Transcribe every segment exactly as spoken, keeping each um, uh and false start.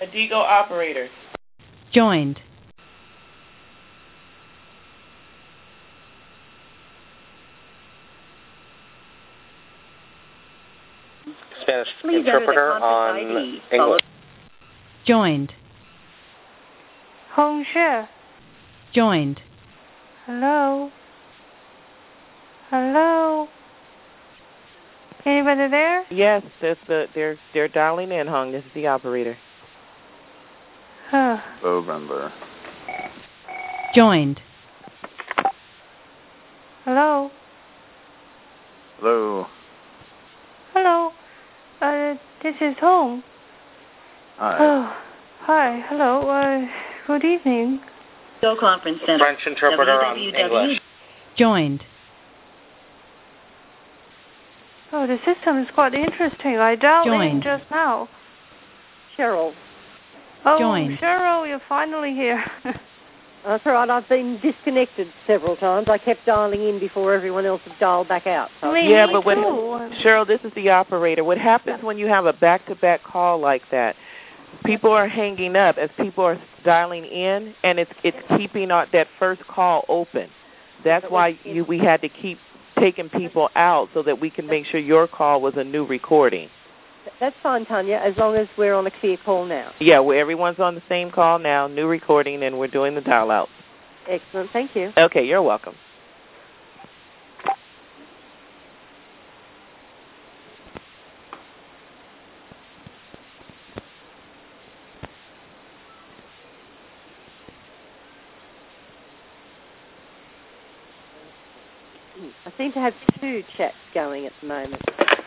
Adigo operator. Joined. Spanish interpreter on English. Joined. Hongshire. Joined. Hello? Hello? Anybody there? Yes, that's the, they're they're dialing in, Hong. This is the operator. Huh. Phone number. Joined. Hello? Hello. Hello? Uh, this is Hong. Hi. Oh, hi. Hello. Uh, good evening. Go Conference Center. French interpreter on English. Joined. Oh, the system is quite interesting. I dialed Joined. in just now. Cheryl. Oh, Joined. Cheryl, you're finally here. That's all right. I've been disconnected several times. I kept dialing in before everyone else had dialed back out. So Me, yeah, me but when too. Cheryl, this is the operator. What happens when you have a back-to-back call like that? People are hanging up as people are dialing in, and it's it's keeping our, that first call open. That's why you, we had to keep taking people out so that we can make sure your call was a new recording. That's fine, Tanya, as long as we're on a clear call now. Yeah, well, everyone's on the same call now, new recording, and we're doing the dial-out. Excellent. Thank you. Okay, you're welcome. I seem to have two chats going at the moment.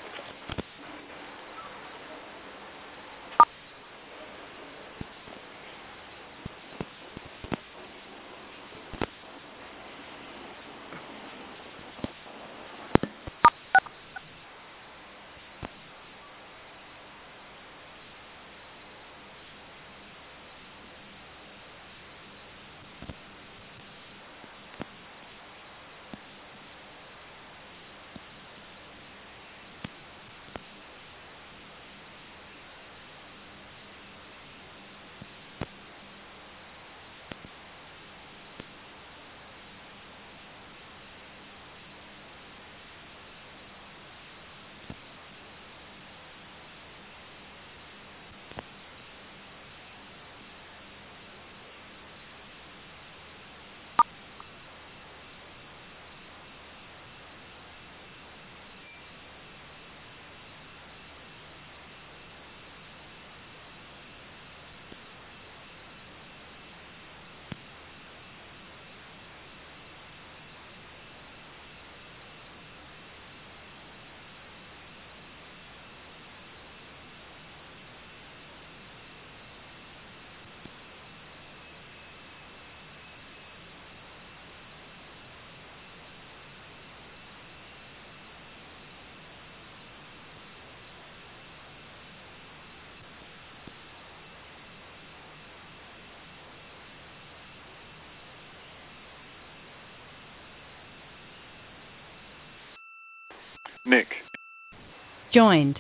Nick. Joined.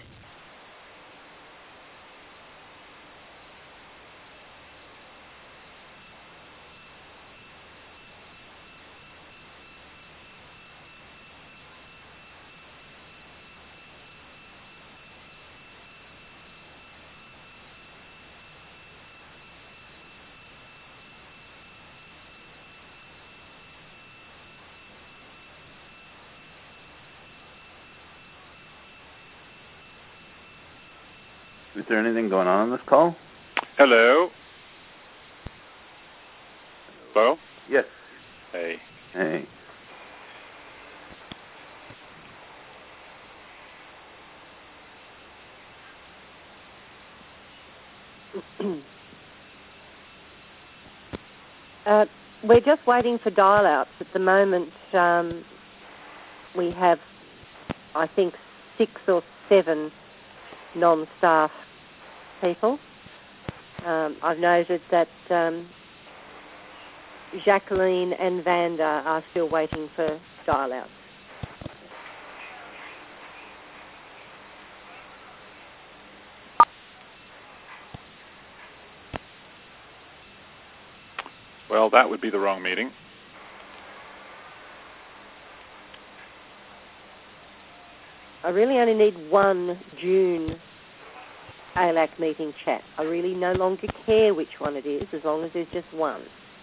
Is there anything going on on this call? Hello. Hello? Yes. Hey. Hey. uh, we're just waiting for dial-outs. At the moment, um, we have, I think, six or seven non-staff people. Um, I've noted that um, Jacqueline and Vanda are still waiting for dial-outs. Well, that would be the wrong meeting. I really only need one June A L A C meeting chat. I really no longer care which one it is, as long as there's just one.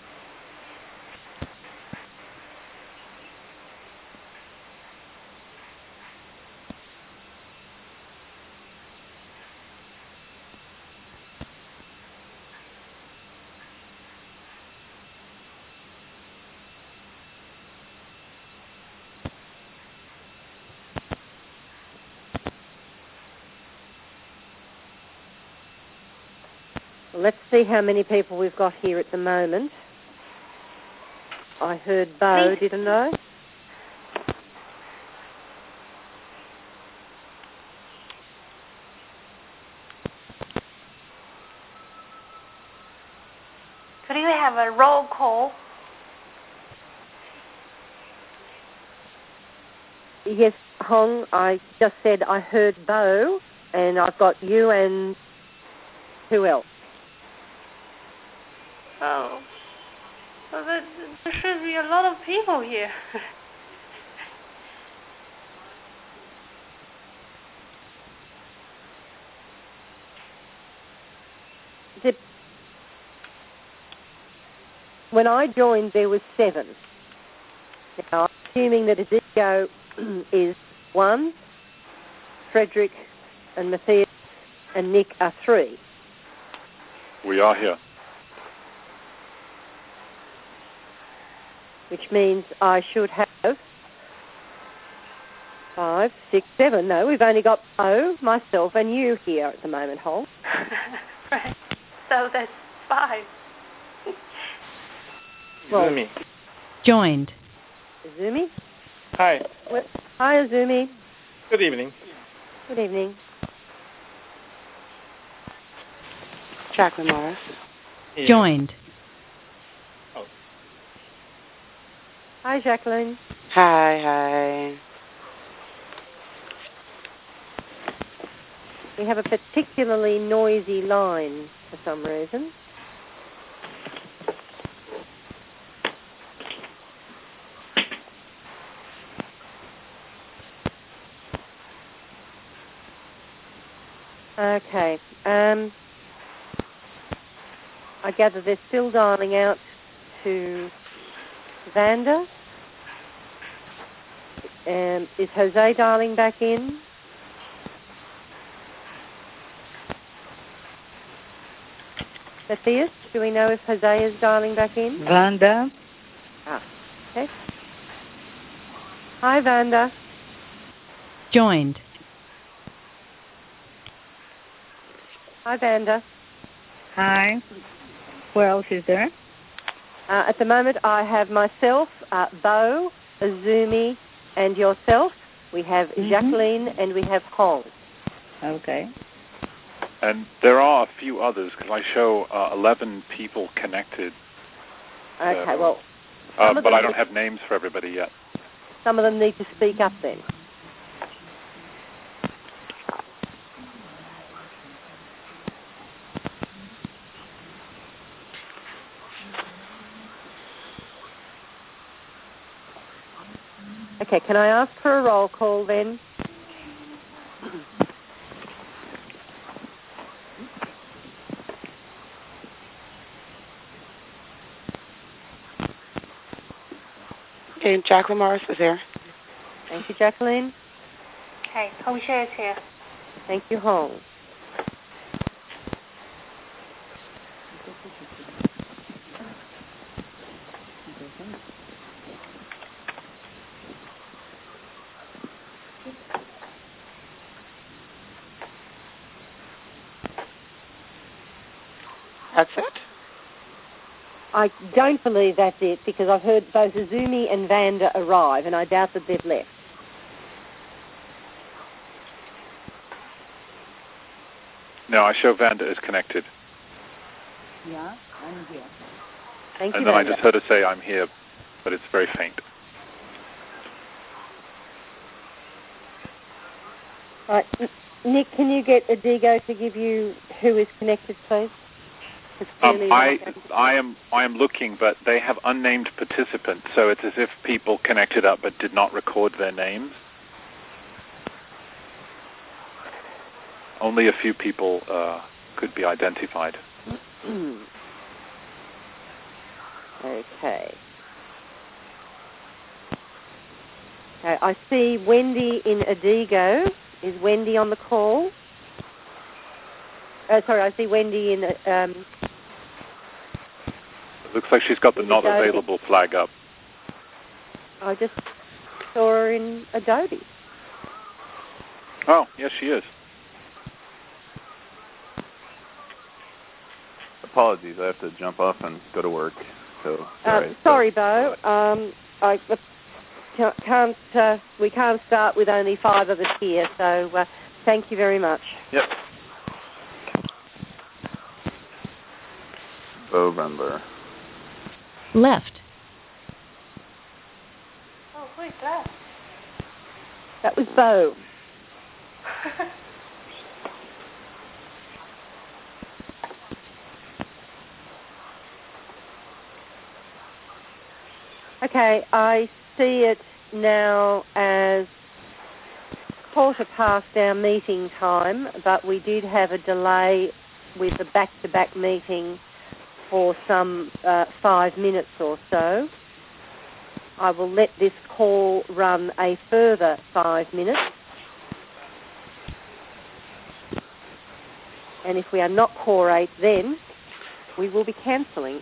Let's see how many people we've got here at the moment. I heard Bo, didn't I? Could you have a roll call? Yes, Hong, I just said I heard Bo, and I've got you and who else? Oh, well, there, there should be a lot of people here. Did, when I joined, there was seven. Now, I'm assuming that Adigo is one, Frederick and Matthias and Nick are three. We are here. Which means I should have five, six, seven. No, we've only got Bo, myself, and you here at the moment, Hong. Right. So that's five. Well, Azumi. Joined. Azumi? Hi. Well, hi, Azumi. Good evening. Good evening. Jacqueline Morris. Yeah. Joined. Oh. Hi, Jacqueline. Hi, hi. We have a particularly noisy line for some reason. Okay. Um, I gather they're still dialing out to Vanda. Um, is Jose dialing back in? Matthias, do we know if Jose is dialing back in? Vanda. Ah, okay. Hi, Vanda. Joined. Hi, Vanda. Hi. Who else is there? Uh, at the moment, I have myself, uh, Bo, Azumi, and yourself. We have Mm-hmm. Jacqueline and we have Hong. Okay. And there are a few others, because I show uh, eleven people connected. Okay, So, well, uh, some of but them I don't need- have names for everybody yet. some of them need to speak up then. Okay, can I ask for a roll call then? Okay, Jacqueline Morris is here. Thank you, Jacqueline. Okay, Hong Share is here. Thank you, Hong. That's it? I don't believe that's it because I've heard both Azumi and Vanda arrive and I doubt that they've left. No, I show Vanda is connected. Yeah, I'm here. Thank And you, then I Vanda. just heard her say I'm here, but it's very faint. Right. Nick, can you get Adigo to give you who is connected, please? It's Um, clearly I like I am I am looking, but they have unnamed participants, so it's as if people connected up but did not record their names. Only a few people uh, could be identified. Okay. Okay, I see Wendy in Adigo. Is Wendy on the call? Uh, sorry, I see Wendy in... Um, It looks like she's got the not Adobe. available flag up. I just saw her in Adobe. Oh, yes, she is. Apologies, I have to jump off and go to work. So sorry, Um, sorry, Bo. Um, I uh, can't. Uh, we can't start with only five of us here. So uh, thank you very much. Yep. November. Left. Oh, who's that? That was Bo. Okay, I see it now as quarter past our meeting time, but we did have a delay with the back-to-back meeting for some uh, five minutes or so. I will let this call run a further five minutes. And if we are not core eight, then we will be cancelling.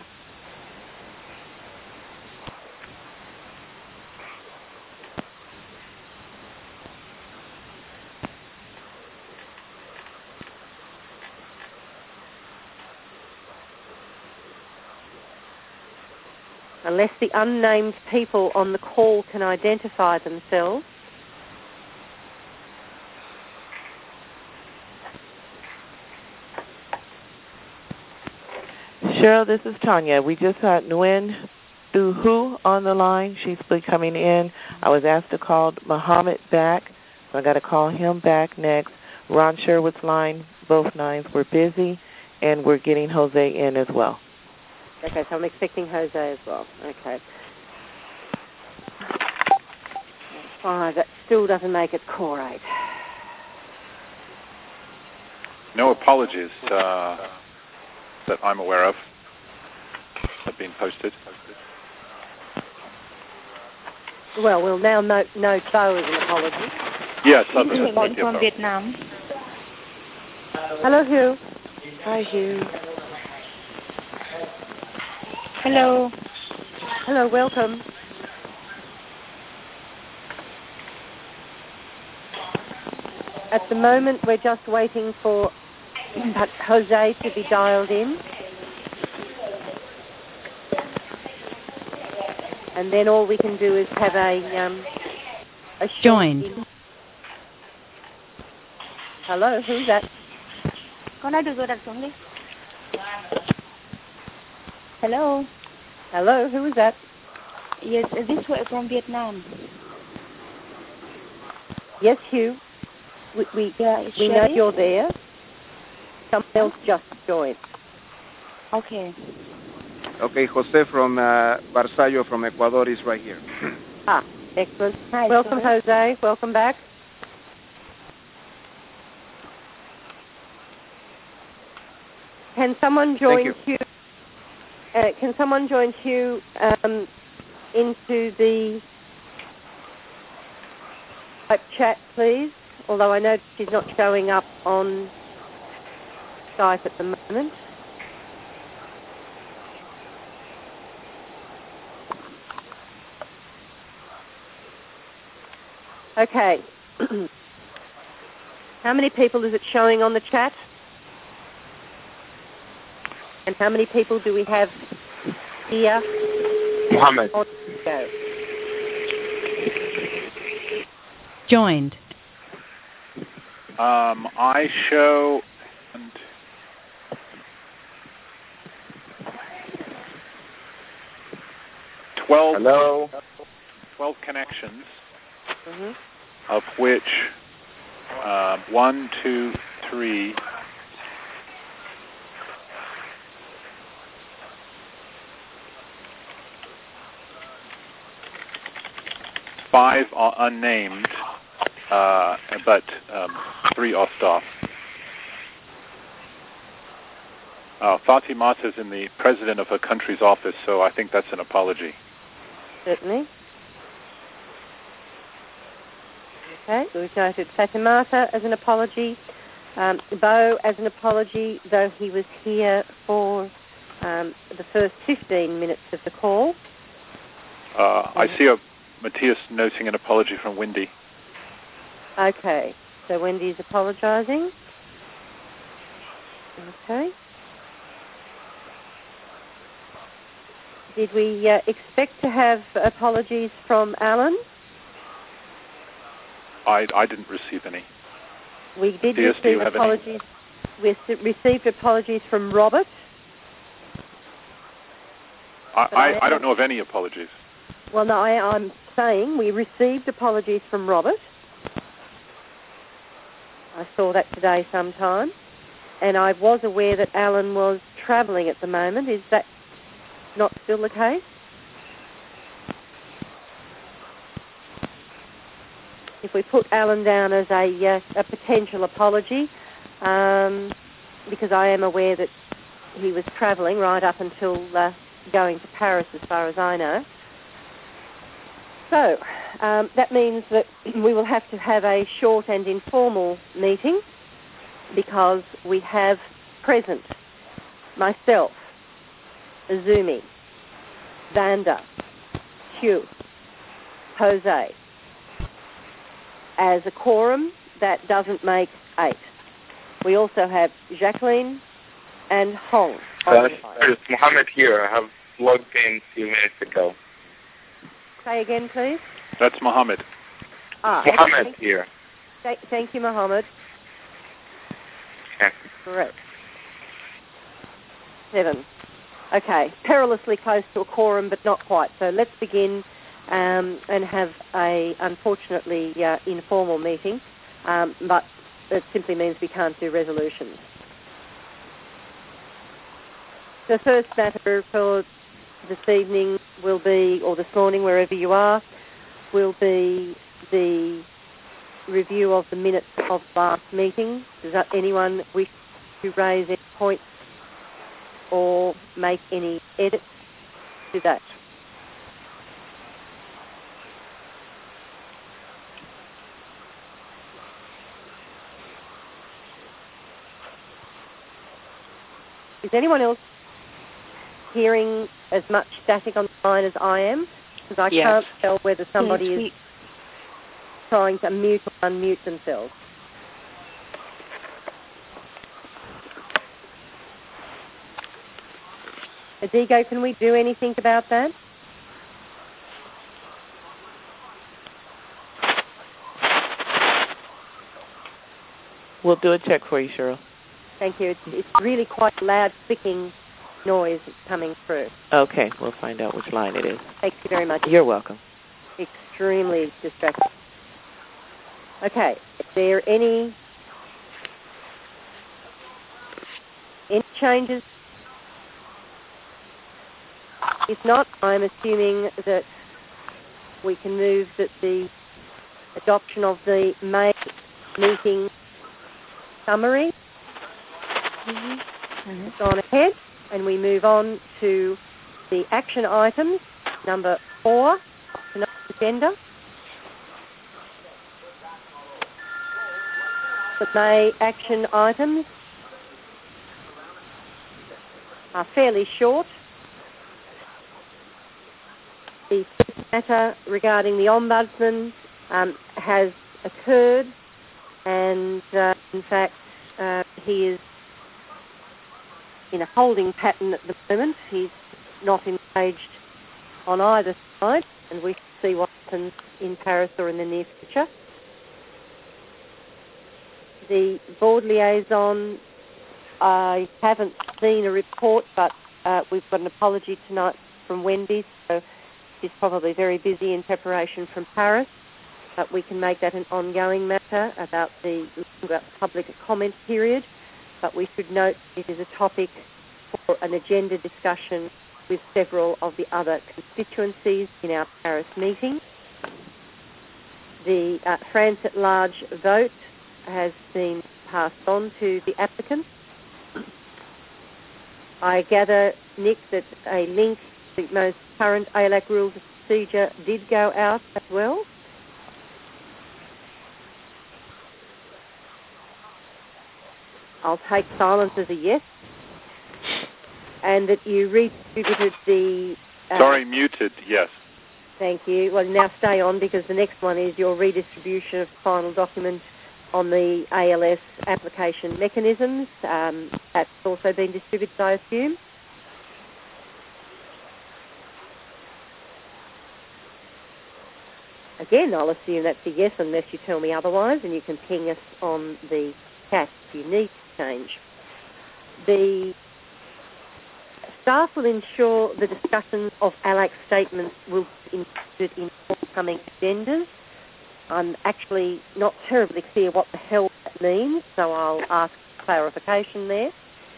Unless the unnamed people on the call can identify themselves. Cheryl, this is Tanya. We just had Nguyen Du Hu on the line. She's been coming in. I was asked to call Muhammad back, so I got to call him back next. Ron Sherwood's line, both nines were busy, and we're getting Jose in as well. Okay, so I'm expecting Jose as well. Okay. Five, that still doesn't make it core eight. No apologies uh, that I'm aware of have been posted. Well, we'll now note, note Bo as an apology. Yes, This others is have Nguyễn not from yet. Vietnam. Hello, Hugh. Hi, Hugh. Hello. Hello, welcome. At the moment, we're just waiting for Jose to be dialed in. And then all we can do is have a... Um, a short Joined. in- Hello, who's that? Con nói được rồi, đặt xuống đi. Hello. Hello, who is that? Yes, this way from Vietnam. Yes, Hugh. We, we, Yeah, it's we know Sherry. you're there. Someone else just joined. Okay. Okay, Jose from uh, Barzallo from Ecuador is right here. Ah, excellent. Hi, Welcome, sorry. Jose. Welcome back. Can someone join you. Hugh? Uh, can someone join Hugh um, into the Skype chat, please? Although I know she's not showing up on Skype at the moment. Okay. How many people is it showing on the chat? And how many people do we have here? Mohammed. On go? Joined. Um, I show and twelve, Hello. twelve connections, Mm-hmm. of which uh, one, two, three, five are unnamed, uh, but um, three are staff. Uh, Fatimata is in the president of her country's office, so I think that's an apology. Certainly. Okay, we've noted Fatimata as an apology, um, Bo as an apology, though he was here for um, the first fifteen minutes of the call. Uh, I see a Matthias noting an apology from Wendy. Okay, so Wendy's apologising. Okay. Did we uh, expect to have apologies from Alan? I, I didn't receive any. We did Matthias, do you receive have apologies. We received apologies from Robert. I, I, I don't know of any apologies. Well, no, I, I'm saying we received apologies from Robert. I saw that today sometime. And I was aware that Alan was travelling at the moment. Is that not still the case? If we put Alan down as a, uh, a potential apology, um, because I am aware that he was travelling right up until uh, going to Paris, as far as I know. So um, that means that we will have to have a short and informal meeting, because we have present myself, Azumi, Vanda, Hugh, Jose. As a quorum, that doesn't make eight. We also have Jacqueline and Hong. Uh, it's Mohammed here. I have logged in a few minutes ago. Say again, please. That's Mohammed. Ah, Mohammed okay. here. Th- thank you, Mohammed. Okay. Correct. Seven. Okay, perilously close to a quorum, but not quite. So let's begin um, and have a, unfortunately, uh, informal meeting, um, but it simply means we can't do resolutions. The first matter for this evening will be, or this morning, wherever you are, will be the review of the minutes of last meeting. Does that anyone wish to raise any points or make any edits to that? Is anyone else hearing as much static on the line as I am? Because I Yes. can't tell whether somebody Yes, is we- trying to mute or unmute themselves. Adigo, can we do anything about that? We'll do a check for you, Cheryl. Thank you. It's, it's really quite loud clicking noise that's coming through. Okay, we'll find out which line it is. Thank you very much. You're welcome. Extremely distracting. Okay, is there any any changes? If not, I'm assuming that we can move that the adoption of the May meeting summary mm-hmm. has gone ahead, and we move on to the action items, number four, tonight's agenda. The May action items are fairly short. The first matter regarding the Ombudsman um, has occurred, and uh, in fact uh, he is in a holding pattern at the moment. He's not engaged on either side, and we shall see what happens in Paris or in the near future. The board liaison, I haven't seen a report, but uh, we've got an apology tonight from Wendy, so she's probably very busy in preparation from Paris, but we can make that an ongoing matter about the longer public comment period. But we should note it is a topic for an agenda discussion with several of the other constituencies in our Paris meeting. the uh, France at large vote has been passed on to the applicant. I gather, Nick, that a link to the most current A L A C rules of procedure did go out as well. I'll take silence as a yes. And that you redistributed the... Uh, Sorry, muted, yes. Thank you. Well, now stay on because the next one is your redistribution of the final document on the A L S application mechanisms. Um, that's also been distributed, I assume. Again, I'll assume that's a yes unless you tell me otherwise, and you can ping us on the chat if you need to change. The staff will ensure the discussions of A L A C statements will be included in forthcoming agendas. I'm actually not terribly clear what the hell that means, so I'll ask clarification there.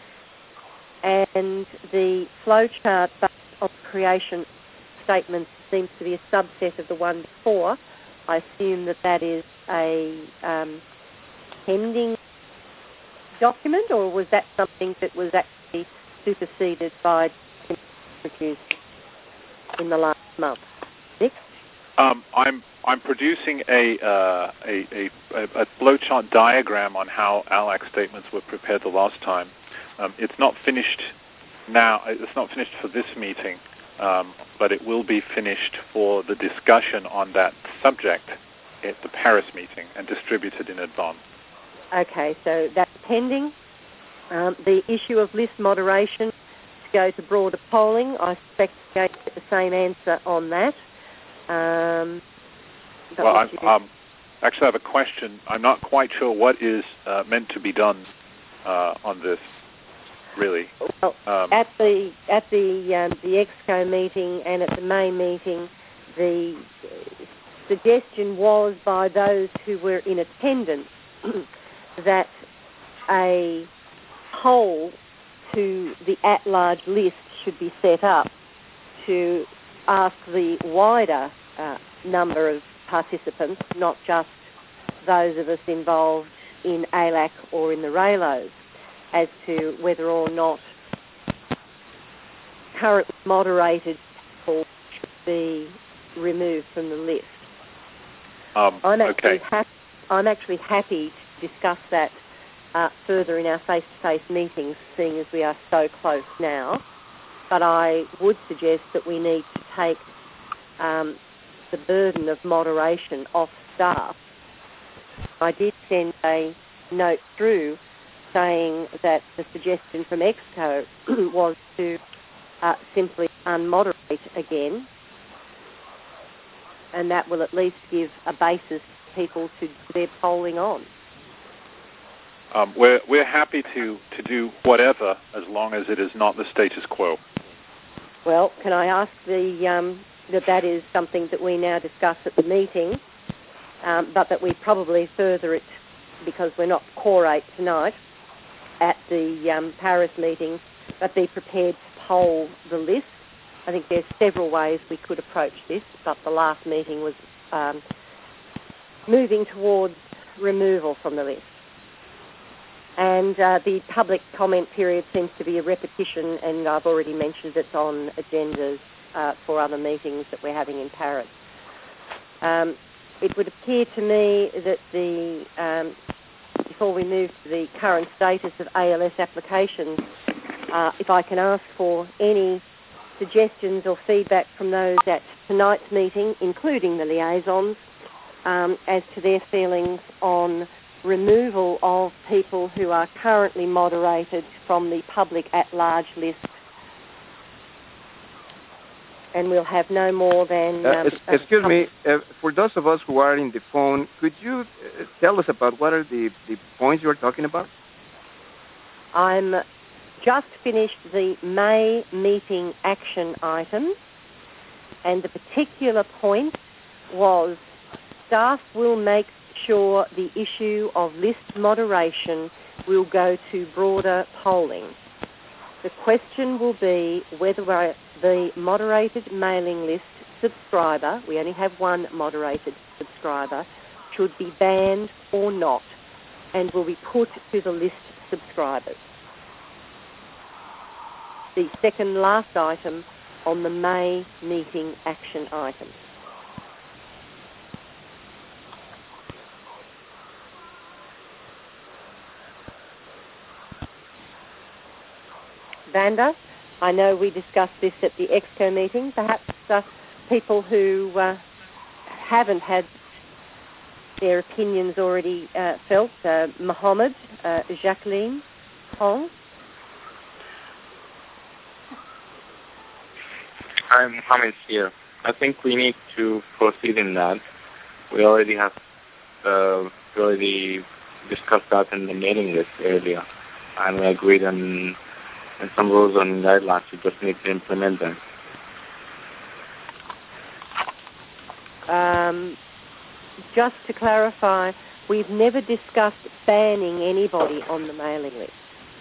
And the flowchart based on creation statements seems to be a subset of the one before. I assume that that is a um, pending document, or was that something that was actually superseded by produced in the last month? Nick? Um, I'm I'm producing a, uh, a, a, a flowchart diagram on how A L A C statements were prepared the last time. Um, it's not finished now. It's not finished for this meeting, um, but it will be finished for the discussion on that subject at the Paris meeting and distributed in advance. Okay, so that's pending. Um, the issue of list moderation to go to broader polling, I suspect you're going to get the same answer on that. Um, well, I um, actually have a question. I'm not quite sure what is uh, meant to be done uh, on this, really. Well, um, at the at the um, the EXCO meeting and at the May meeting, the suggestion was by those who were in attendance that a poll to the at-large list should be set up to ask the wider uh, number of participants, not just those of us involved in A L A C or in the R A L Os, as to whether or not currently moderated people should be removed from the list. Um, I'm actually okay. happy. I'm actually happy to discuss that uh, further in our face-to-face meetings, seeing as we are so close now. But I would suggest that we need to take um, the burden of moderation off staff. I did send a note through saying that the suggestion from EXCO was to uh, simply unmoderate again, and that will at least give a basis for people to do their polling on. Um, we're we're happy to, to do whatever as long as it is not the status quo. Well, can I ask the um, that that is something that we now discuss at the meeting, um, but that we probably further it because we're not quorate tonight at the um, Paris meeting, but be prepared to poll the list. I think there's several ways we could approach this, but the last meeting was um, moving towards removal from the list. And uh, the public comment period seems to be a repetition, and I've already mentioned it's on agendas uh, for other meetings that we're having in Paris. Um, it would appear to me that the um, before we move to the current status of A L S applications, uh, if I can ask for any suggestions or feedback from those at tonight's meeting, including the liaisons, um, as to their feelings on removal of people who are currently moderated from the public at-large list. And we'll have no more than... Uh, Um, excuse me, uh, for those of us who are in the phone, could you uh, tell us about what are the, the points you are talking about? I'm just finished the May meeting action items, and the particular point was staff will make sure the issue of list moderation will go to broader polling. The question will be whether the moderated mailing list subscriber, we only have one moderated subscriber, should be banned or not, and will be put to the list subscribers. The second last item on the May meeting action item. Vanda, I know we discussed this at the EXCO meeting. Perhaps uh, people who uh, haven't had their opinions already uh, felt. Uh, Mohammed, uh, Jacqueline, Hong. Hi, Mohammed here. I think we need to proceed in that. We already have uh, we already discussed that in the mailing list earlier, and we agreed on, on some rules and guidelines. We just need to implement them. Um, just to clarify, we've never discussed banning anybody on the mailing list.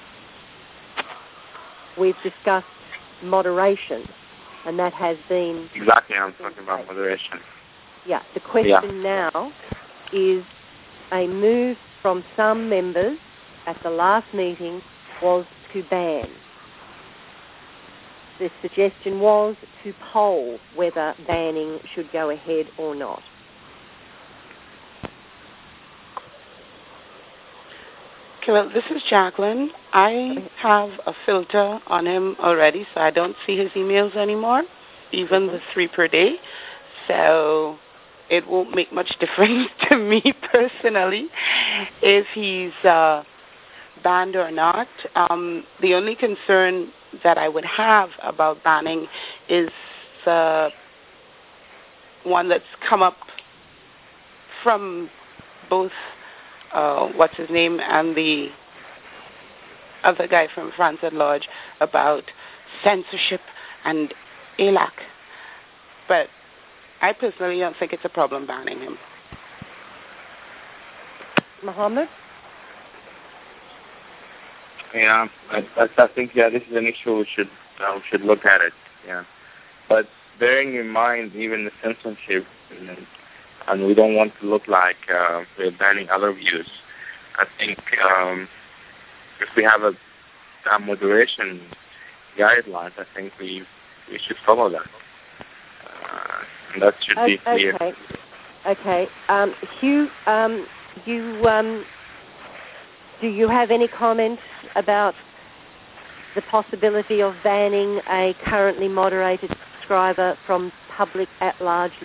We've discussed moderation, and that has been... Exactly, I'm talking about moderation. Yeah, the question yeah. now is a move from some members at the last meeting was to ban. The suggestion was to poll whether banning should go ahead or not. Okay, well, this is Jacqueline. I have a filter on him already, so I don't see his emails anymore, even the three per day. So it won't make much difference to me personally if he's uh, banned or not. Um, the only concern that I would have about banning is uh, one that's come up from both uh, what's his name and the other guy from France at Lodge about censorship and A L A C. But I personally don't think it's a problem banning him. Mohammed? Yeah, I, I, I think, yeah, this is an issue we should, uh, we should look at it, yeah. But bearing in mind even the censorship, and, and we don't want to look like uh, we're banning other views, I think um, if we have a, a moderation guidelines, I think we we should follow that. Uh, and that should okay, be clear. Okay. Okay. Um, Hugh, um, you... Um, Do you have any comments about the possibility of banning a currently moderated subscriber from public at large?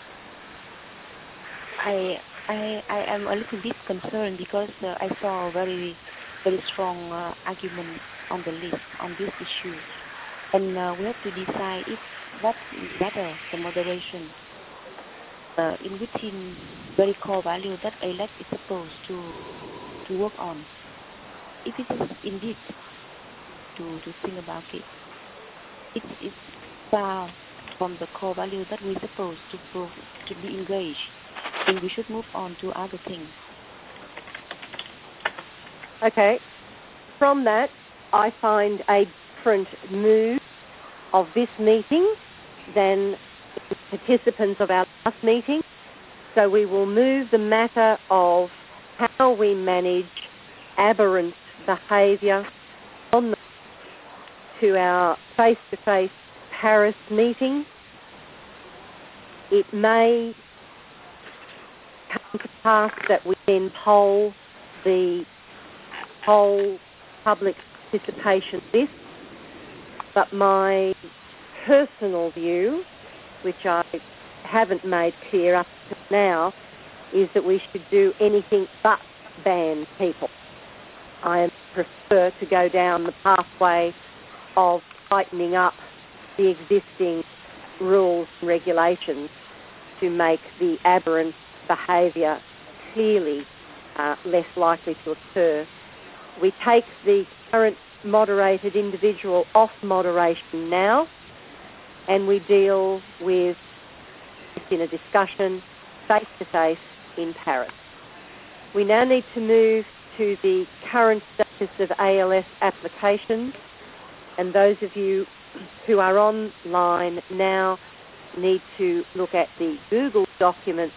I I, I am a little bit concerned because uh, I saw a very very strong uh, argument on the list on this issue, and uh, we have to decide if what is better, the moderation uh, in within very core value that A L A C is supposed to to work on. If it is indeed to, to think about it, it is far from the core value that we're supposed to prove, to be engaged, and we should move on to other things. Okay. From that, I find a different mood of this meeting than the participants of our last meeting. So we will move the matter of how we manage aberrant behaviour on the, to our face-to-face Paris meeting. It may come to pass that we then poll the whole public participation list, but my personal view, which I haven't made clear up to now, is that we should do anything but ban people. I prefer to go down the pathway of tightening up the existing rules and regulations to make the aberrant behaviour clearly uh, less likely to occur. We take the current moderated individual off moderation now, and we deal with it in a discussion face-to-face in Paris. We now need to move to the current status of A L S applications, and those of you who are online now need to look at the Google documents.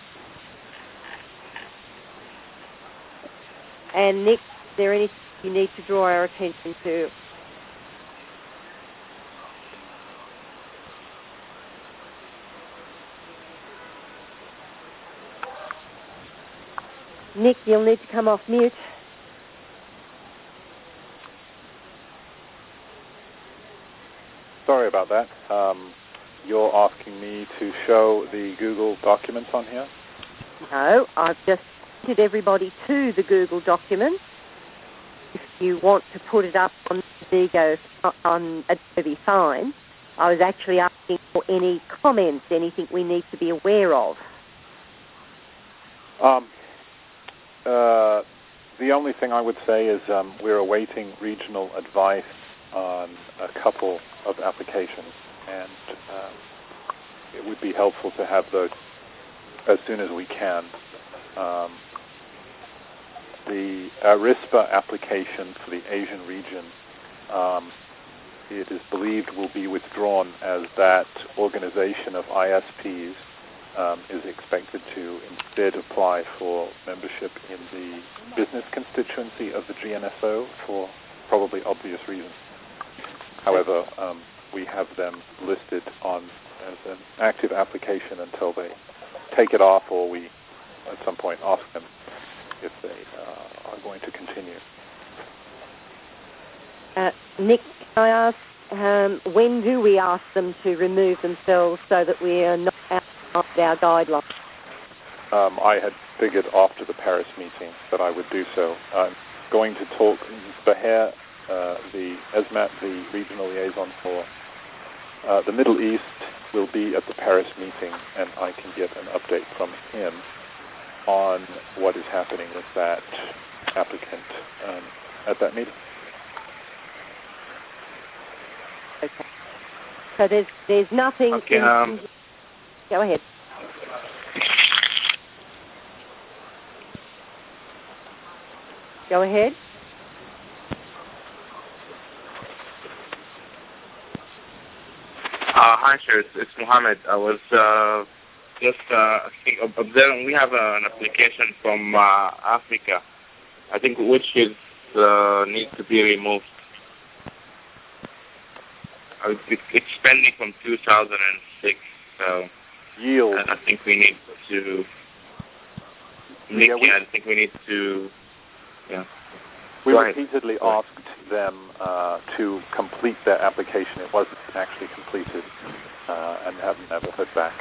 And Nick, is there anything you need to draw our attention to? Nick, you'll need to come off mute. Sorry about that. Um, you're asking me to show the Google documents on here? No, I've just pointed everybody to the Google document. If you want to put it up on Digo, on Adobe Sign, I was actually asking for any comments, anything we need to be aware of. Um, uh, the only thing I would say is um, we're awaiting regional advice on a couple of applications, and um, it would be helpful to have those as soon as we can. Um, the ARISPA application for the Asian region, um, it is believed will be withdrawn as that organization of I S Ps um, is expected to instead apply for membership in the business constituency of the G N S O for probably obvious reasons. However, um, we have them listed on as an active application until they take it off, or we at some point ask them if they uh, are going to continue. Uh, Nick, can I ask, um, when do we ask them to remove themselves so that we are not out of our guidelines? Um, I had figured after the Paris meeting that I would do so. I'm going to talk, Baher, uh, the ESMAT, the regional liaison for uh, the Middle East, will be at the Paris meeting, and I can get an update from him on what is happening with that applicant um, at that meeting. Okay. So there's there's nothing. Okay, in, um, go ahead. Go ahead. Uh, hi, sir. It's, it's Mohammed. I was uh, just uh, observing. We have uh, an application from uh, Africa, I think, which is uh, needs to be removed. Uh, it, it's pending from two thousand six, so Yield. I think we need to. Yeah, we, I think we need to. Yeah. We Go repeatedly ahead. asked them uh, to complete their application. It wasn't actually completed, uh, and have never heard back.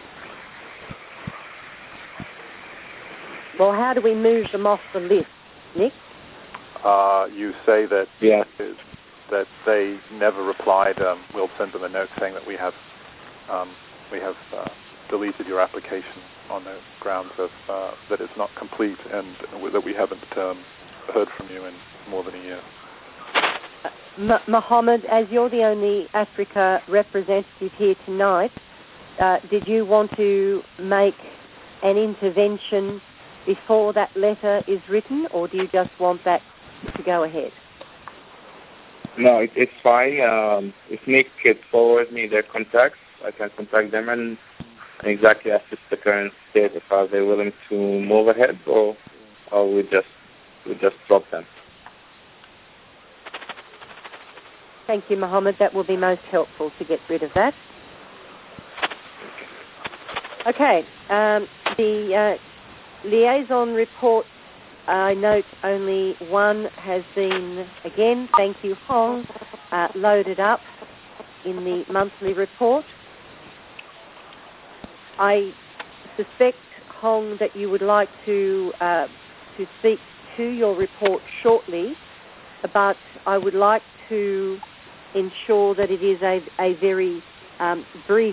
Well, how do we move them off the list, Nick? Uh, you say that yeah. that they never replied. Um, we'll send them a note saying that we have um, we have uh, deleted your application on the grounds of uh, that it's not complete, and that we haven't um, heard from you in more than a year. Uh, M- Mohammed, as you're the only Africa representative here tonight, uh, did you want to make an intervention before that letter is written, or do you just want that to go ahead? No, it, it's fine. Um, if Nick could forward me their contacts, I can contact them and exactly assess the current state, if are they willing to move ahead, or or we just we just drop them. Thank you, Mohammed. That will be most helpful to get rid of that. Okay. Um, the uh, liaison report, I note only one has been, again, thank you, Hong, uh, loaded up in the monthly report. I suspect, Hong, that you would like to uh, to speak to your report shortly, but I would like to ensure that it is a, a very um, brief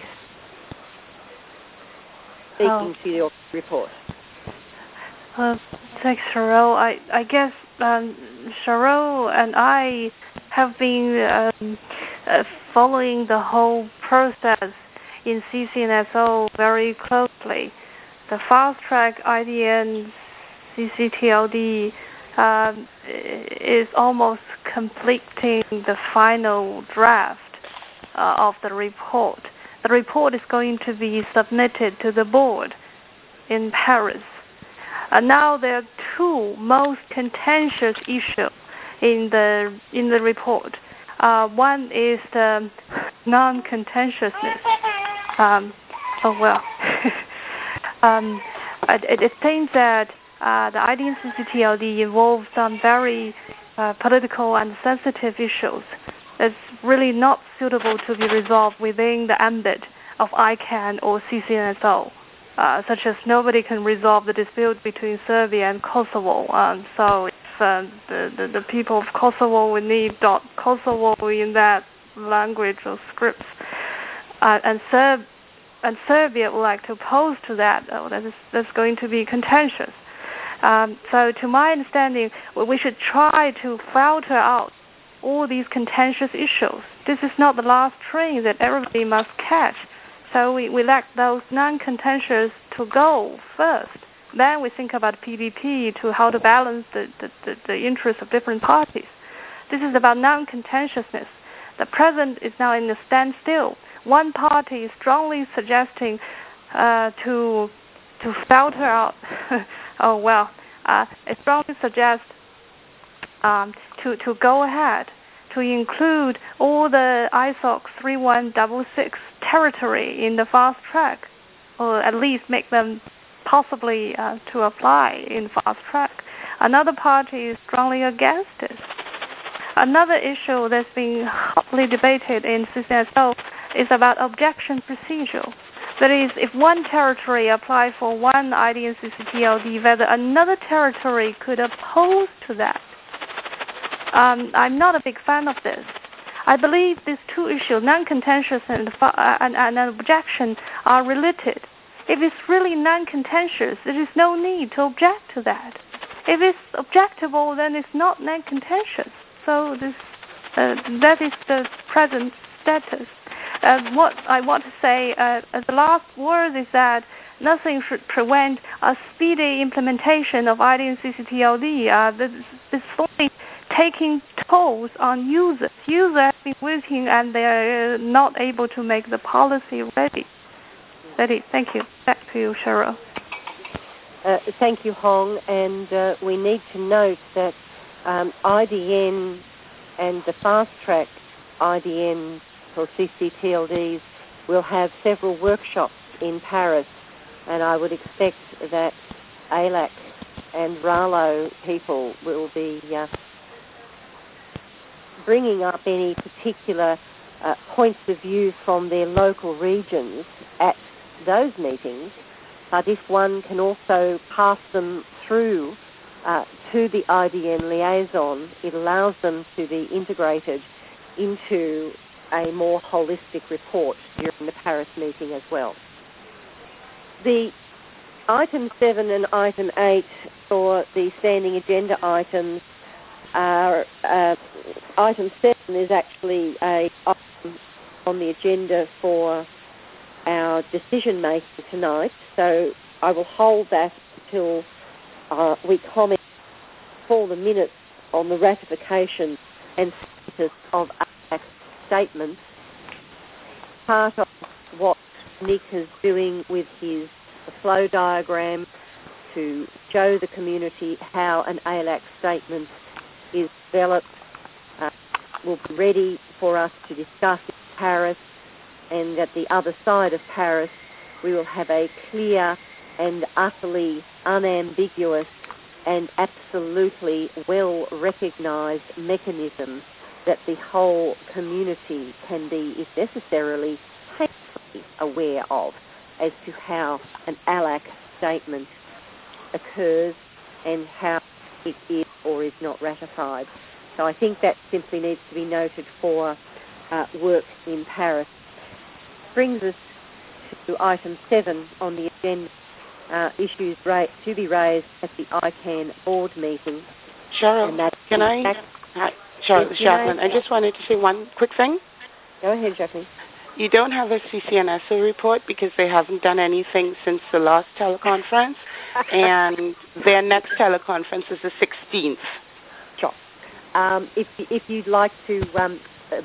speaking oh. to your report. Uh, thanks, Cheryl. I, I guess um, Cheryl and I have been um, uh, following the whole process in C C N S O very closely. The fast track I D N C C T L D um, is almost completing the final draft uh, of the report. the report is going to be submitted to the board in Paris. Uh, now there are two most contentious issues in the in the report. Uh, one is the non-contentiousness. Um, oh well. um, it, it seems that uh, the I D N C C T L D involves some very uh, political and sensitive issues. It's really not suitable to be resolved within the ambit of I CANN or C C N S O. Uh, such as nobody can resolve the dispute between Serbia and Kosovo. Um, so if uh, the, the, the people of Kosovo would need .kosovo in that language or scripts, uh, and, Serb, and Serbia would like to oppose to that, oh, that is, that's going to be contentious. Um, so to my understanding, we should try to filter out all these contentious issues. This is not the last train that everybody must catch. So we, we let those non-contentious to go first. Then we think about P D P to how to balance the, the, the, the interests of different parties. This is about non-contentiousness. The president is now in a standstill. One party is strongly suggesting uh, to to filter out. oh well, uh, it strongly suggests um, to to go ahead to include all the I S O C three one six six territory in the fast track, or at least make them possibly uh, to apply in fast track. Another party is strongly against it. Another issue that's been hotly debated in C C N S O is about objection procedure. That is, if one territory applies for one I D N C C T L D, whether another territory could oppose to that. Um, I'm not a big fan of this. I believe these two issues, non-contentious and, uh, and, and objection, are related. If it's really non-contentious, there is no need to object to that. If it's objectable, then it's not non-contentious. So this, uh, that is the present status. Uh, what I want to say uh, as the last word is that nothing should prevent a speedy implementation of I D N C C T L D. Uh, this, this only taking tolls on users. Users have been waiting and they're not able to make the policy ready. Ready. Thank you. Back to you, Cheryl. Uh, thank you, Hong. And uh, we need to note that um, I D N and the fast track I D N or C C T L Ds will have several workshops in Paris, and I would expect that A L A C and RALO people will be uh, bringing up any particular uh, points of view from their local regions at those meetings, but if one can also pass them through uh, to the I D N liaison, it allows them to be integrated into a more holistic report during the Paris meeting as well. The item seven and item eight for the standing agenda items are, uh, item seven is actually a item on the agenda for our decision making tonight, so I will hold that until uh, we comment for the minutes on the ratification and status of A L A C statements. Part of what Nick is doing with his flow diagram to show the community how an A L A C statement is developed uh, will be ready for us to discuss in Paris, and at the other side of Paris we will have a clear and utterly unambiguous and absolutely well recognised mechanism that the whole community can be, if necessarily, painfully aware of as to how an A L A C statement occurs and how it is or is not ratified. So I think that simply needs to be noted for uh, work in Paris. Brings us to item seven on the agenda, uh, issues ra- to be raised at the I CANN board meeting. Cheryl, can I... Hi, Cheryl, this is Jacqueline. I just wanted to say one quick thing. Go ahead, Jacqueline. You don't have a C C N S O report because they haven't done anything since the last teleconference, and their next teleconference is the sixteenth. Sure. Um, if, if you'd like to um,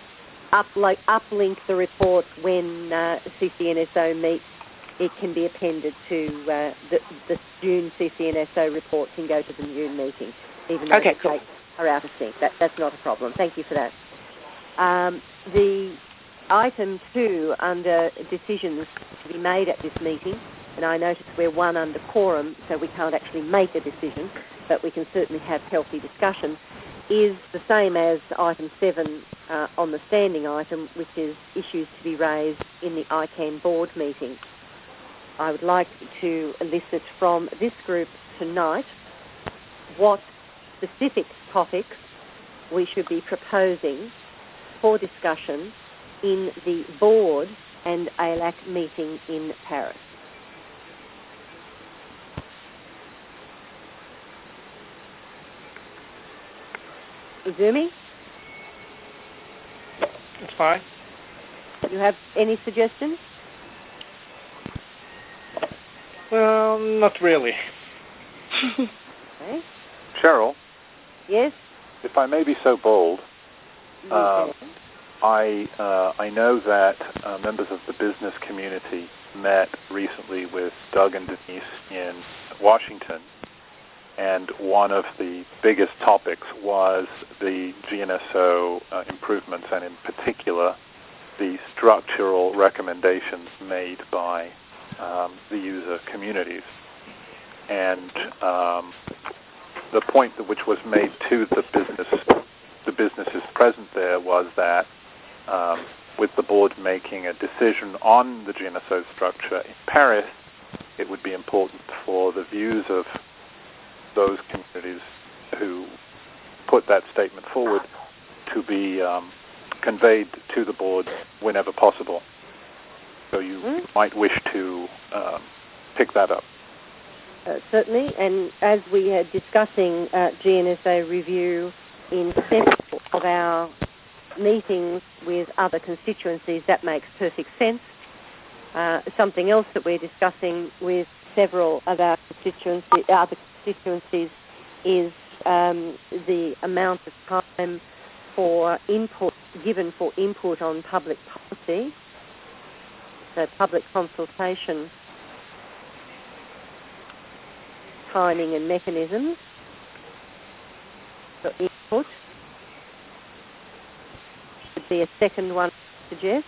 up, like, uplink the report when uh, C C N S O meets. It can be appended to uh, the, the June C C N S O report can go to the June meeting, even though okay, the cool. dates are out of sync. That, that's not a problem. Thank you for that. Um, the item two under decisions to be made at this meeting, and I notice we're one under quorum, so we can't actually make a decision, but we can certainly have healthy discussion, is the same as item seven uh, on the standing item, which is issues to be raised in the I CAN board meeting. I would like to elicit from this group tonight what specific topics we should be proposing for discussion in the board and A L A C meeting in Paris. Izumi? It's fine. Do you have any suggestions? Well, not really. Okay. Cheryl? Yes? If I may be so bold, uh, I uh, I know that uh, members of the business community met recently with Doug and Denise in Washington, and one of the biggest topics was the G N S O uh, improvements, and in particular, the structural recommendations made by um, the user communities. And um, the point that which was made to the business, the businesses present there, was that um, with the board making a decision on the G N S O structure in Paris, it would be important for the views of those communities who put that statement forward to be um, conveyed to the board whenever possible. So you mm-hmm. might wish to um, pick that up. Uh, certainly, and as we are discussing uh, G N S O review in several of our meetings with other constituencies, that makes perfect sense. Uh, something else that we're discussing with several of our constituency, other constituencies is um, the amount of time for input given for input on public policy, so public consultation, timing and mechanisms for input would be a second one to suggest.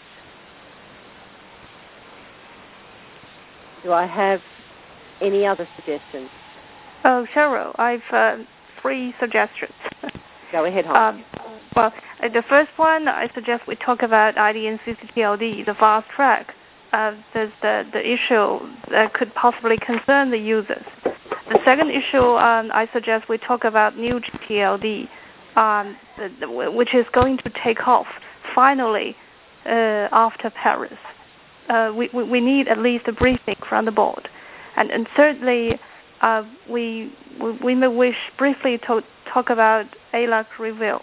Do I have any other suggestions? Oh, Cheryl, I've uh, three suggestions. Go ahead, Holly. Um, well, uh, the first one, I suggest we talk about I D N C C T L D, the fast track. Uh, there's the, the issue that could possibly concern the users. The second issue, um, I suggest we talk about new G T L D, um, which is going to take off finally uh, after Paris. Uh, we, we need at least a briefing from the board. And, and thirdly, uh, we, we we may wish briefly to talk about A L A C review.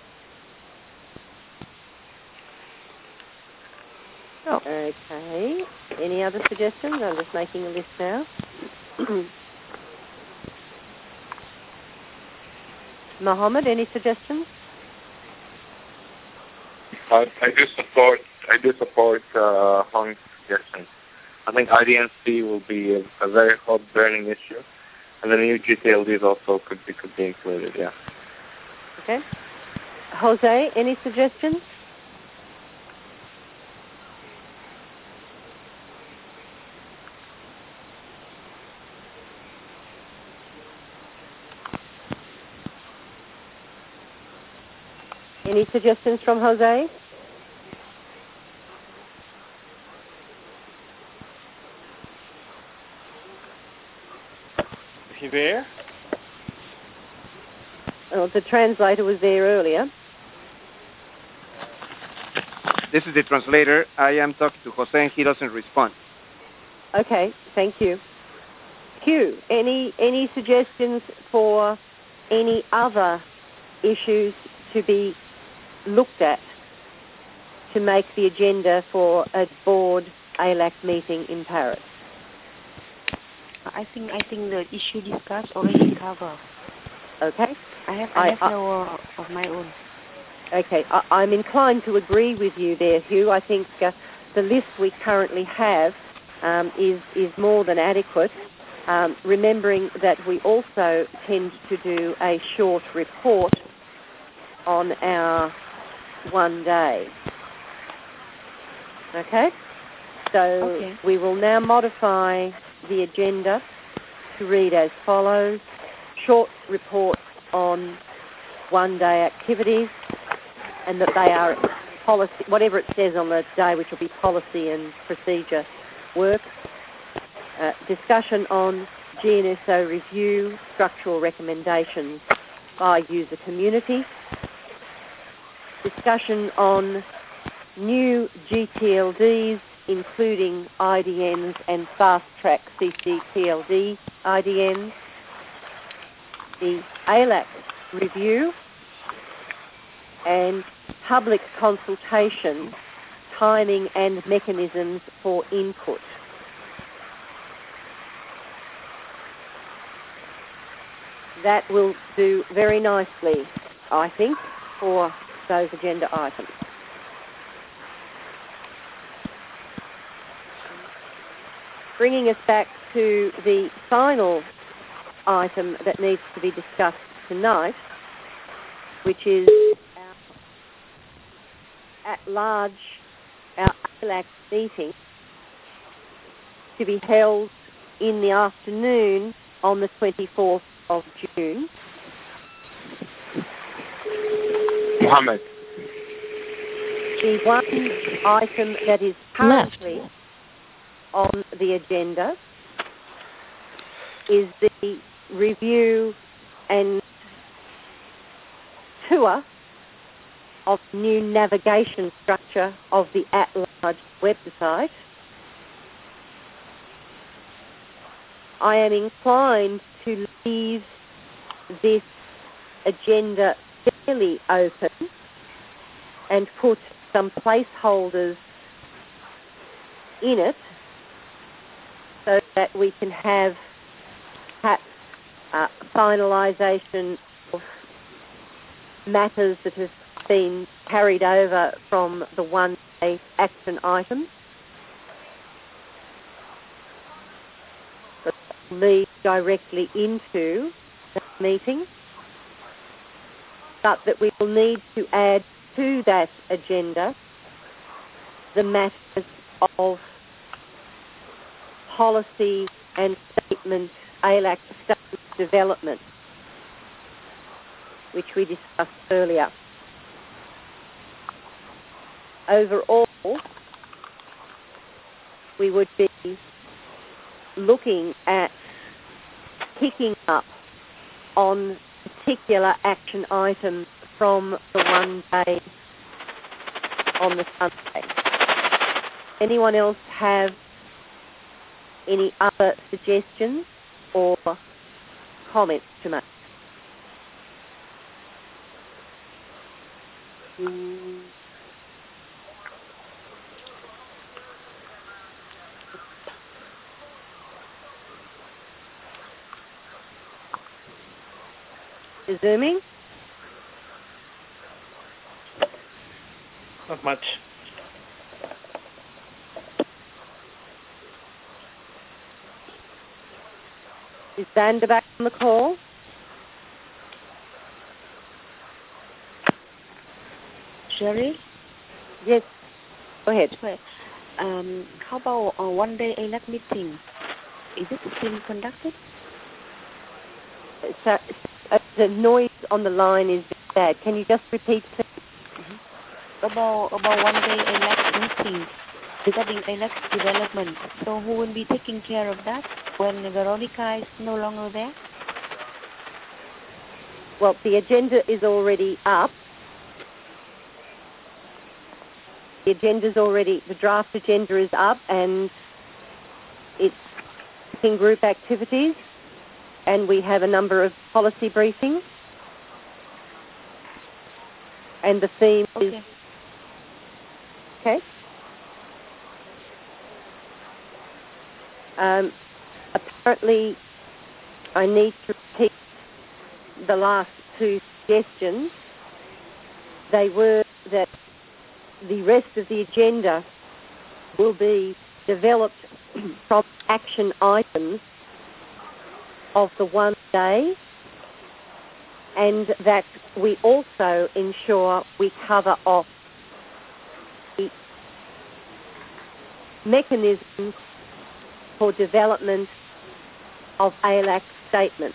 Oh. Okay. Any other suggestions? I'm just making a list now. Mohammed, any suggestions? I, I do support. I do support uh, Hong's suggestion. I think I D N C will be a, a very hot burning issue, and the new G T L Ds also could be could be included. Yeah. Okay. Jose, any suggestions? Any suggestions from Jose? Is he there? Oh, the translator was there earlier. This is the translator. I am talking to Jose and he doesn't respond. Okay, thank you. Hugh, any any suggestions for any other issues to be looked at to make the agenda for a board A L A C meeting in Paris? I think I think the issue discussed already covered. Okay. I have I, I have I, no uh, of my own. Okay, I, I'm inclined to agree with you there, Hugh. I think uh, the list we currently have um, is is more than adequate. Um, remembering that we also tend to do a short report on our one day. Okay? So Okay. we will now modify the agenda to read as follows. Short report on one-day activities, and that they are policy, whatever it says on the day, which will be policy and procedure work. Uh, discussion on G N S O review, structural recommendations by user community. Discussion on new G T L Ds, including I D Ns and fast-track C C T L D I D Ns. The A L A C review and public consultation, timing and mechanisms for input. That will do very nicely, I think, for those agenda items. Bringing us back to the final item that needs to be discussed tonight, which is our at large, our A L A C meeting to be held in the afternoon on the twenty-fourth of June. Mohammed. The one item that is currently Left. on the agenda is the review and tour of the new navigation structure of the at-large website. I am inclined to leave this agenda fairly open and put some placeholders in it so that we can have perhaps uh, finalisation of matters that have been carried over from the one-day action items. That lead directly into the meeting, but that we will need to add to that agenda the matters of policy and statement, A L A C statement development, which we discussed earlier. Overall, we would be looking at picking up on particular action items from the one day on the Sunday. Anyone else have any other suggestions or comments to make? Mm. Resuming? Not much. Is Vander back on the call? Sherry? Yes. Go ahead. Wait. Um, how about a one-day A L A C meeting? Is it still conducted? So, uh, the noise on the line is bad. Can you just repeat it? Mm-hmm. About about one-day A L A C meeting regarding A L A C development. So who will be taking care of that when Veronica is no longer there? Well, the agenda is already up. The agenda's already, the draft agenda is up, and it's in group activities, and we have a number of policy briefings, and the theme Okay. is okay. Um, apparently, I need to repeat the last two suggestions. they were that the rest of the agenda will be developed from action items of the one day, and that we also ensure we cover off the mechanisms for development of A L A C statements.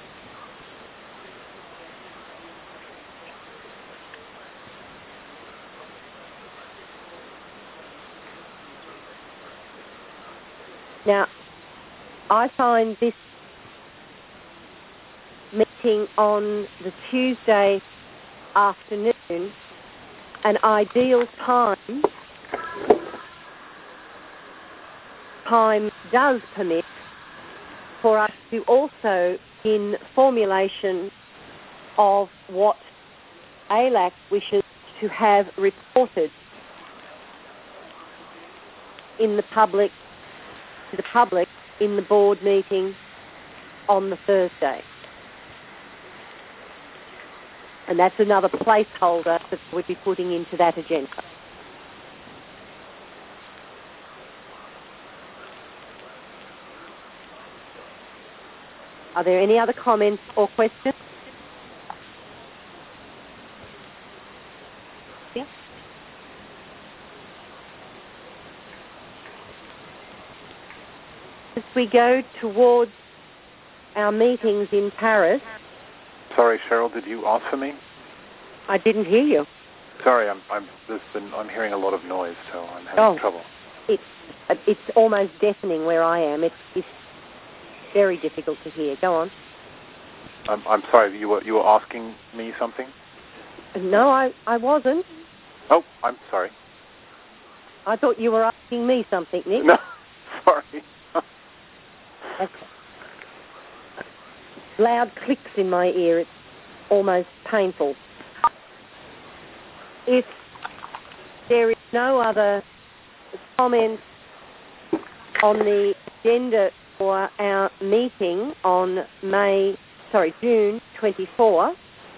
Now, I find this meeting on the Tuesday afternoon an ideal time. Time does permit for us to also in formulation of what A L A C wishes to have reported in the public, to the public in the board meeting on the Thursday. And that's another placeholder that we'd be putting into that agenda. Are there any other comments or questions? Yeah. As we go towards our meetings in Paris. Sorry, Cheryl, did you ask for me? I didn't hear you. Sorry, I'm I'm there's been I'm hearing a lot of noise, so I'm having oh, trouble. It's it's almost deafening where I am. It's, it's very difficult to hear. Go on. I'm I'm sorry. You were you were asking me something? No, I I wasn't. Oh, I'm sorry. I thought you were asking me something, Nick. No, sorry. Okay. Loud clicks in my ear. It's almost painful. If there is no other comments on the agenda for our meeting on May, sorry, June twenty-fourth,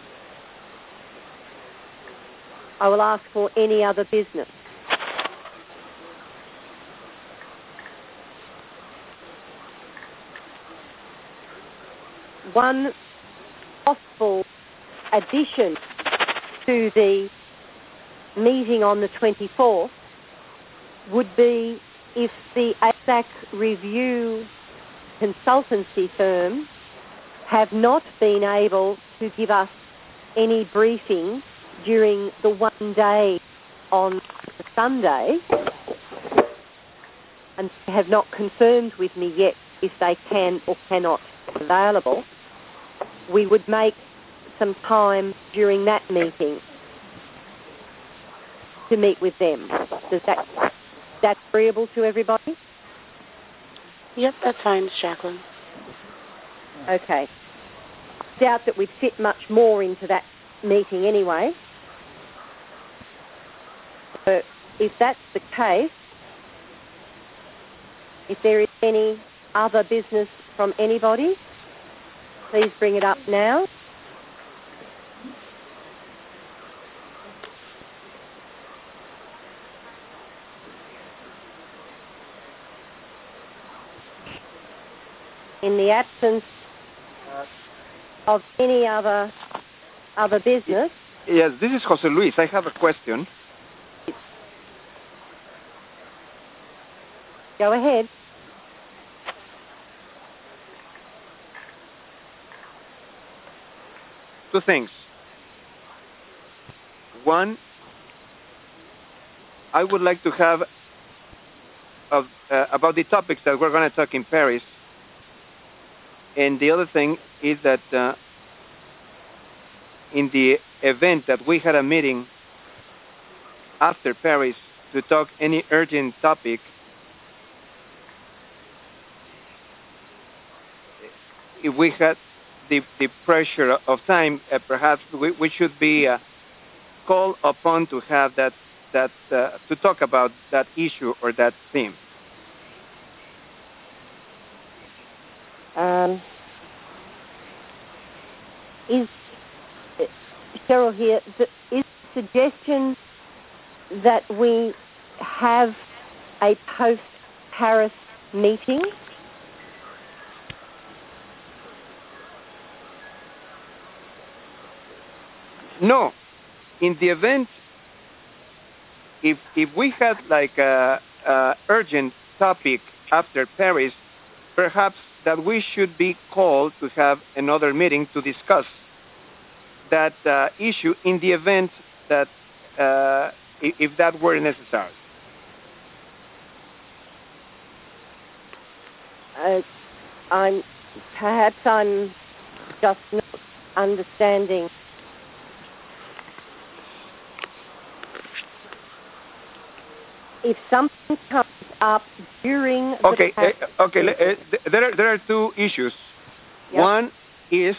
I will ask for any other business. One possible addition to the meeting on the twenty-fourth would be if the A S A C review consultancy firm have not been able to give us any briefing during the one day on the Sunday, and have not confirmed with me yet if they can or cannot be available, we would make some time during that meeting to meet with them. Does that that agreeable to everybody? Yep, that's fine, Jacqueline. Okay. Doubt that we'd fit much more into that meeting anyway. But if that's the case, if there is any other business from anybody, please bring it up now. In the absence of any other other business. Yes, this is Jose Luis. I have a question. Go ahead. Two things. One, I would like to have uh, uh, about the topics that we're going to talk in Paris. And the other thing is that uh, in the event that we had a meeting after Paris to talk any urgent topic, if we had the, the pressure of time, uh, perhaps we, we should be uh, called upon to have that, that uh, to talk about that issue or that theme. Um, is Cheryl here? Is suggestion that we have a post-Paris meeting? No. In the event, if if we had like a, a urgent topic after Paris, perhaps that we should be called to have another meeting to discuss that uh, issue in the event that uh, if, if that were necessary. Uh, I'm perhaps I'm just not understanding. If something comes up during the okay, uh, okay. Uh, there are, there are two issues. Yep. One is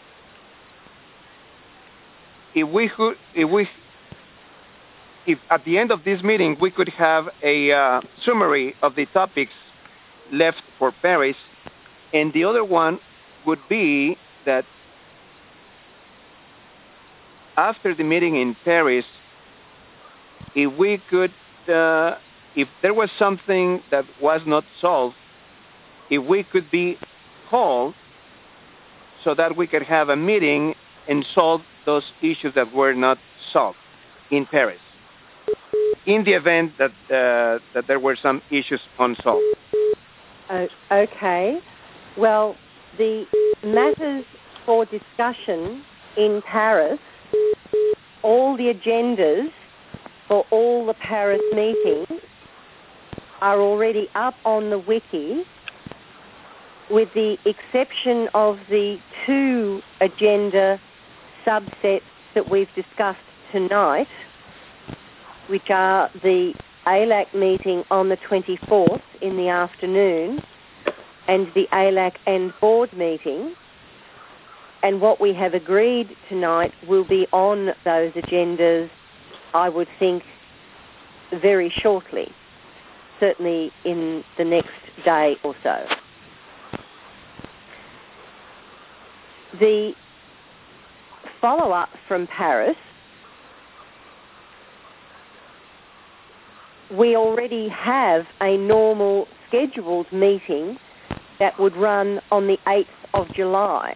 if we could, if we, if at the end of this meeting we could have a uh, summary of the topics left for Paris, and the other one would be that after the meeting in Paris, if we could. Uh, if there was something that was not solved, if we could be called so that we could have a meeting and solve those issues that were not solved in Paris, in the event that uh, that there were some issues unsolved. Uh, okay. Well, the matters for discussion in Paris, all the agendas for all the Paris meetings are already up on the wiki, with the exception of the two agenda subsets that we've discussed tonight, which are the A L A C meeting on the twenty-fourth in the afternoon and the A L A C and board meeting. And what we have agreed tonight will be on those agendas, I would think, very shortly, certainly in the next day or so. The follow-up from Paris, we already have a normal scheduled meeting that would run on the eighth of July.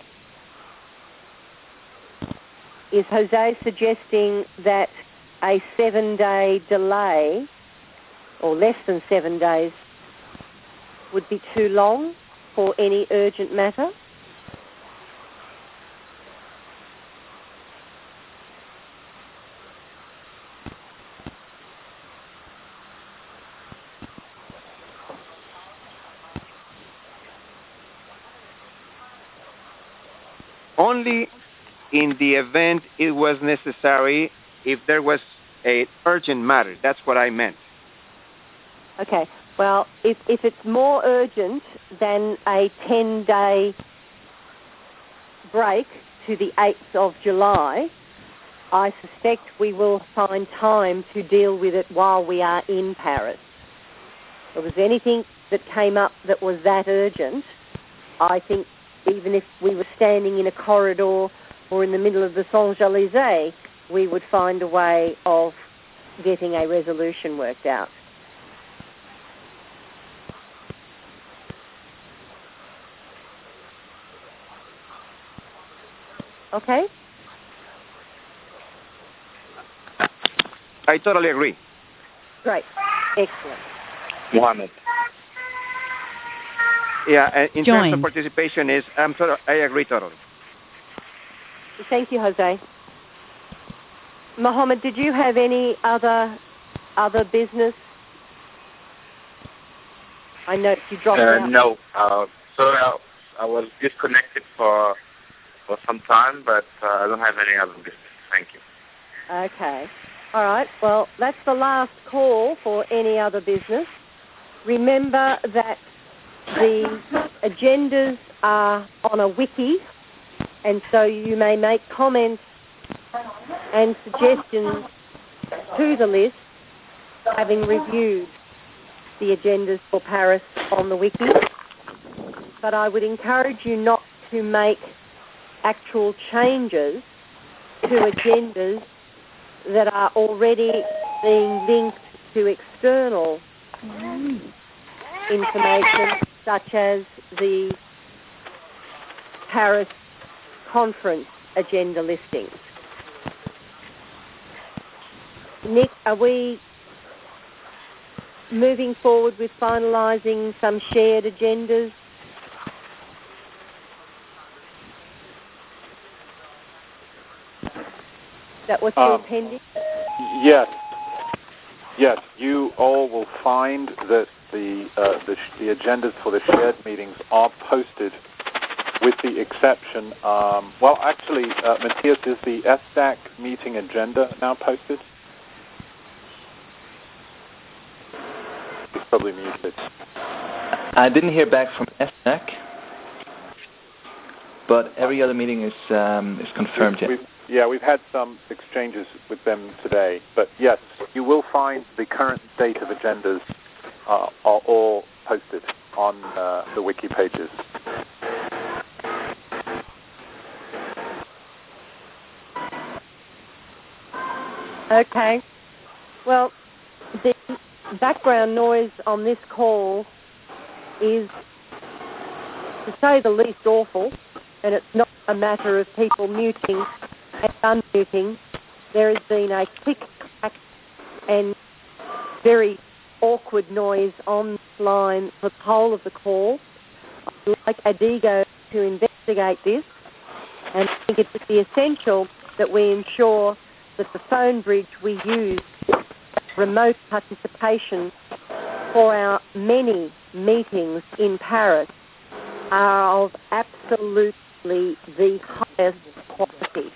Is Jose suggesting that a seven-day delay, or less than seven days, would be too long for any urgent matter? Only in the event it was necessary, if there was an urgent matter. That's what I meant. Okay. Well, if, if it's more urgent than a ten-day break to the eighth of July, I suspect we will find time to deal with it while we are in Paris. If there was anything that came up that was that urgent, I think even if we were standing in a corridor or in the middle of the Champs-Élysées, we would find a way of getting a resolution worked out. Okay? I totally agree. Great. Excellent. Mohammed. Yeah, uh, in Joined. terms of participation, is I'm tot- I agree totally. Thank you, Jose. Mohammed, did you have any other other business? I noticed you dropped uh, out. No. Uh, so I, I was disconnected for for some time, but uh, I don't have any other business. Thank you. Okay. All right. Well, that's the last call for any other business. Remember that the agendas are on a wiki, and so you may make comments and suggestions to the list, having reviewed the agendas for Paris on the wiki. But I would encourage you not to make actual changes to agendas that are already being linked to external information, such as the Paris conference agenda listings. Nick, are we moving forward with finalising some shared agendas? Is that what's still Um, pending? Yes. Yes, you all will find that the, uh, the, sh- the agendas for the shared meetings are posted, with the exception, um, well, actually, uh, Matthias, is the S D A C meeting agenda now posted? He's probably muted. I didn't hear back from S D A C, but every other meeting is um, is confirmed We've, yet. we've, yeah, we've had some exchanges with them today, but yes, you will find the current state of agendas uh, are all posted on uh, the wiki pages. Okay. Well, the background noise on this call is, to say the least, awful, and it's not a matter of people muting and unmuting. There has been a click-clack and very awkward noise on this line for the whole of the call. I'd like Adigo to investigate this, and I think it would be essential that we ensure that the phone bridge we use, remote participation for our many meetings in Paris, are of absolutely the highest quality.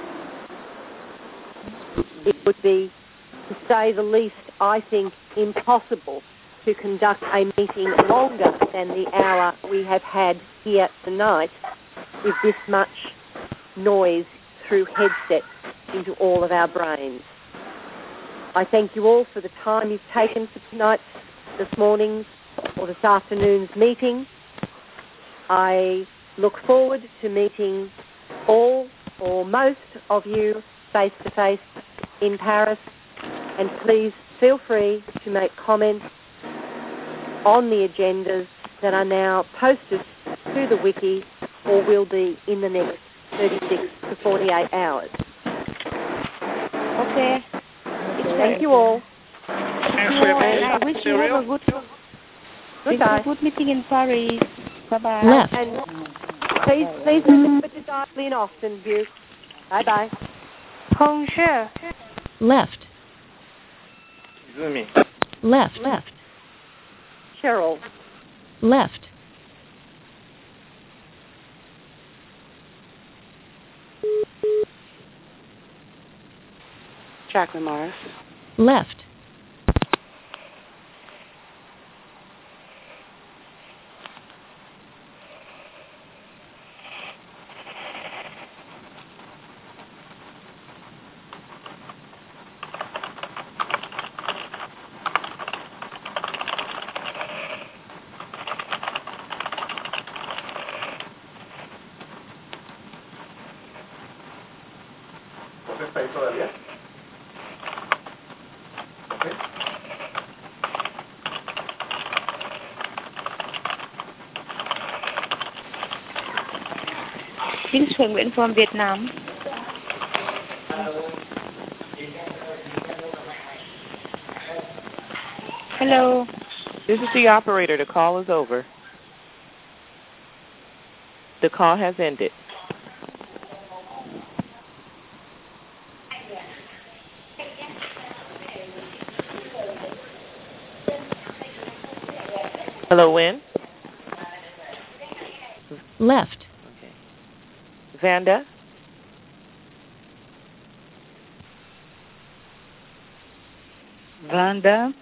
It would be, to say the least, I think, impossible to conduct a meeting longer than the hour we have had here tonight with this much noise through headsets into all of our brains. I thank you all for the time you've taken for tonight's, this morning's or this afternoon's meeting. I look forward to meeting all or most of you face-to-face in Paris, and please feel free to make comments on the agendas that are now posted to the wiki or will be in the next thirty-six to forty-eight hours. Okay. Thank you all. Thanks Oh, and I wish you have a good, wish you a good meeting in Paris. Bye-bye. Left. And please, please remember to dial in often, Buke. Bye-bye. Bonjour. Left. Zumi. Left. Left. Cheryl. Left. Jacqueline Morris. Left. This is Nguyễn from Vietnam. Hello. This is the operator. The call is over. The call has ended. Hello, Wynn? Left. Okay. Vanda? Vanda?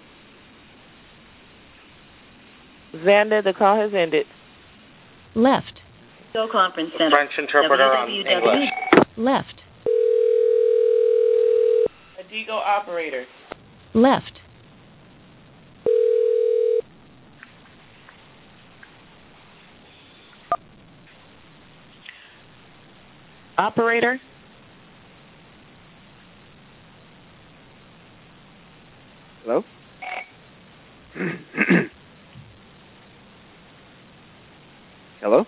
Vanda, the call has ended. Left. Go conference center. French interpreter on English. Left. Adigo operator. Left. Operator? Hello? Hello?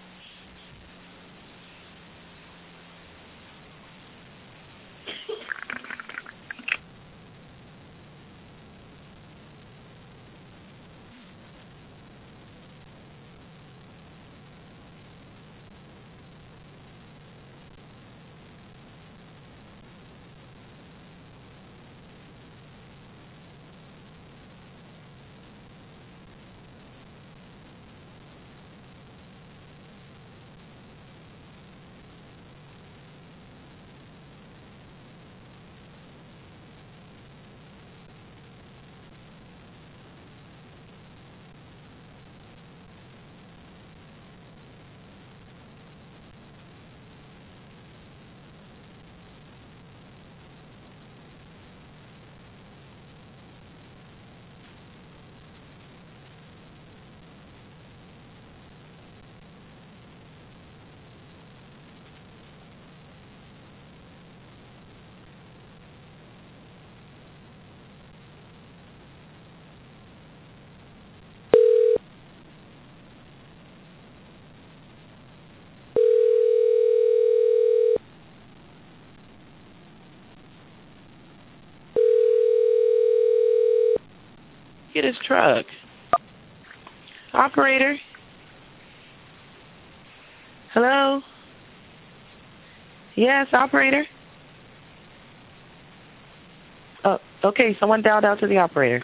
Get his truck. Operator? Hello? Yes, operator? Oh, okay, someone dialed out to the operator.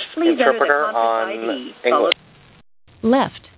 interpreter on English. Left.